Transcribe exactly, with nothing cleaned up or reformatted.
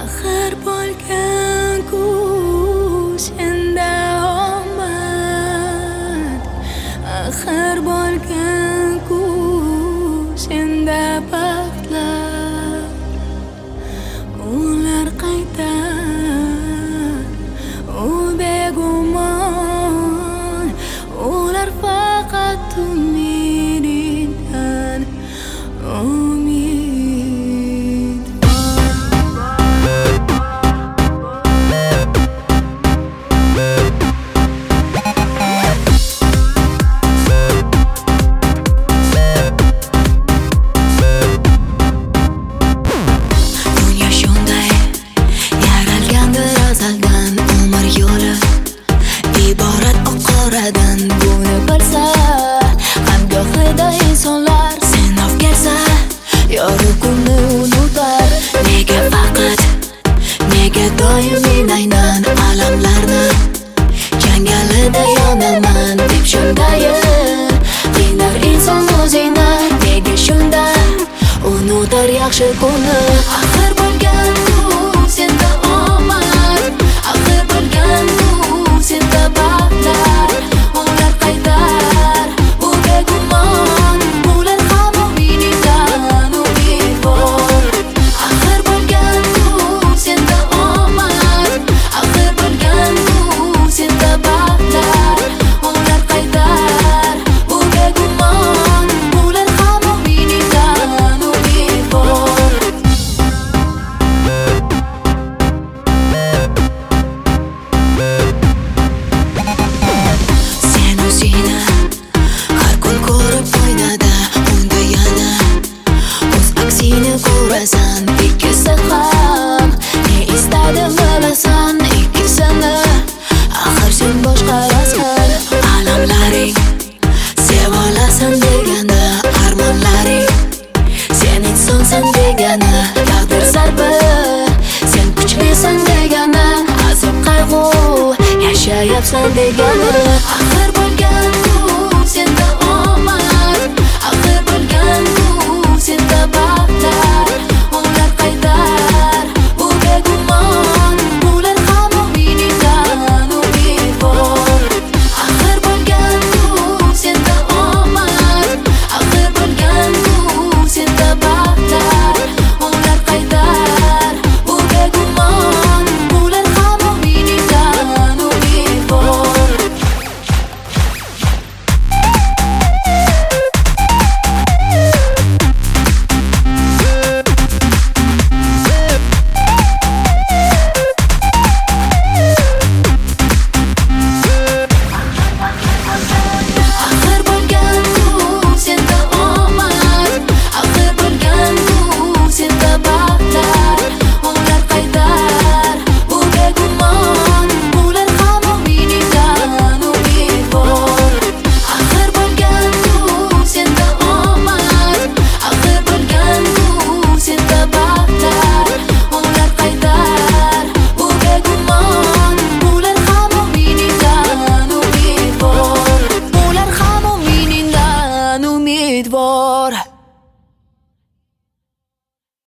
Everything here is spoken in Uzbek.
Axir bo'lgan-ku senda omad, axir bo'lgan-ku senda baxtlar. Ular qaytar, u begumon, ular faqat umididan umid. Buni bilsa hamgohida insonlar senov kelsa yorug' kunni unutar. Nega faqat, nega doim men aynan alamlarni jangalida yonaman deb shundayin qiynar inson o'zini. Nega shunda unutar yaxshi kunni. Axir bo'lgan-ku senda omad, axir bo'lgan-ku senda baxtlar. Ular qaytar, u begumon, ular ham umididan umidvor. Axir bo'lgan-ku senda omad, axir bo'lgan-ku senda baxtlar. Ular qaytar, u begumon, ular ham umididan umidvor. Sen o'zingni har kun ko'rib oynada, unda yana o'z aksini ko'rasan. Ikkisi ham ne istadim bilasan, ikkisini axir sen boshqarasan. Alamlaring sev olasan degani, armonlaring sen insonsan degani, taqdir zarbi sen kuchlisan degani, azob qayg'u yashayapsan degani. Axir